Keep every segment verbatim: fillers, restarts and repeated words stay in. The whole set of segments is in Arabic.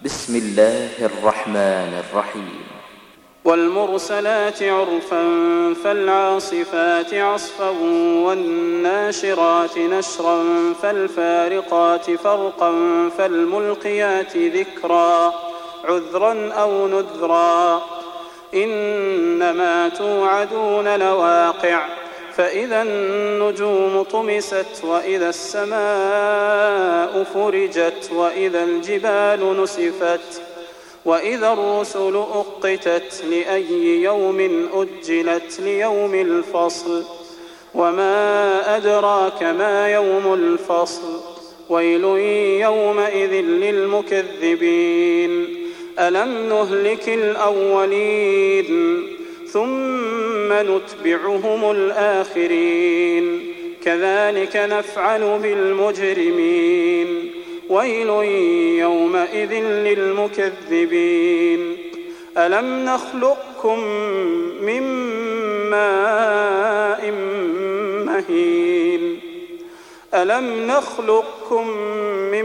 بسم الله الرحمن الرحيم. والمرسلات عرفا فالعاصفات عصفا والناشرات نشرا فالفارقات فرقا فالملقيات ذكرا عذرا أو نذرا إنما توعدون لواقع فإذا النجوم طمست وإذا السماء فرجت وإذا الجبال نسفت وإذا الرسل أقتت لأي يوم أجلت ليوم الفصل وما أدراك ما يوم الفصل ويل يومئذ للمكذبين ألم نهلك الأولين ثم نتبعهم الآخرين كذلك نفعل بالمجرمين ويل يومئذ للمكذبين ألم نخلقكم من ماء مهين ألم نخلقكم من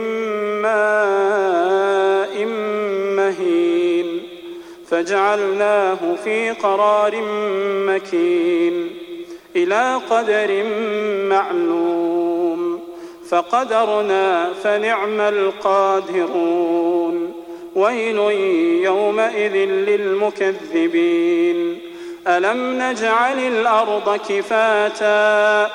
ماء مهين فجعلناه في قرار مكين إلى قدر معلوم فقدرنا فنعم القادرون ويل يومئذ للمكذبين ألم نجعل الأرض كفاتا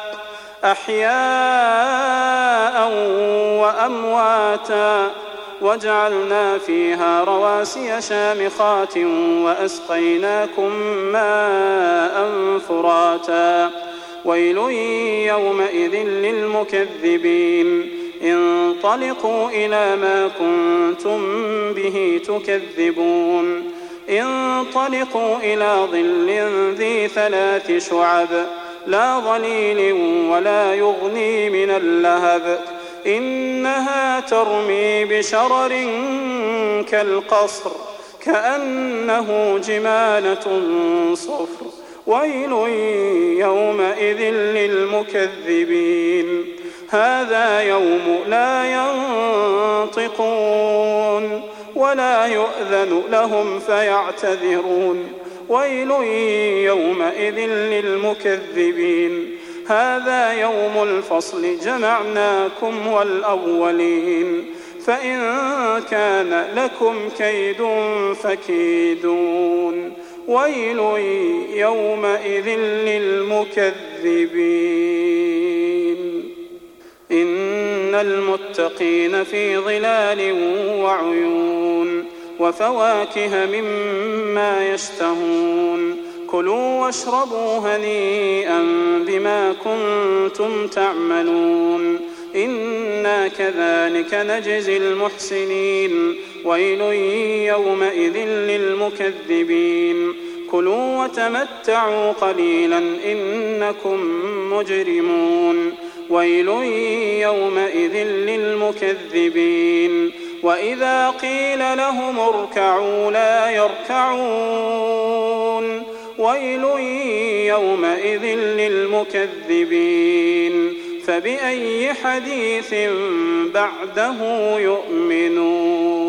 أحياء وأمواتا وجعلنا فيها رواسي شامخات وأسقيناكم ماء فراتا ويل يومئذ للمكذبين انطلقوا إلى ما كنتم به تكذبون انطلقوا إلى ظل ذي ثلاث شعب لا ظليل ولا يغني من اللهب إنها ترمي بشرر كالقصر كأنه جمالة صفر ويل يومئذ للمكذبين هذا يوم لا ينطقون ولا يؤذن لهم فيعتذرون ويل يومئذ للمكذبين هذا يوم الفصل جمعناكم والأولين فإن كان لكم كيد فكيدون ويل يومئذ للمكذبين إن المتقين في ظلال وعيون وفواكه مما يشتهون كلوا واشربوا هنيئا بما كنتم تعملون إنا كذلك نجزي المحسنين ويل يومئذ للمكذبين كلوا وتمتعوا قليلا إنكم مجرمون ويل يومئذ للمكذبين وإذا قيل لهم اركعوا لا يركعون ويل يومئذ للمكذبين فبأي حديث بعده يؤمنون.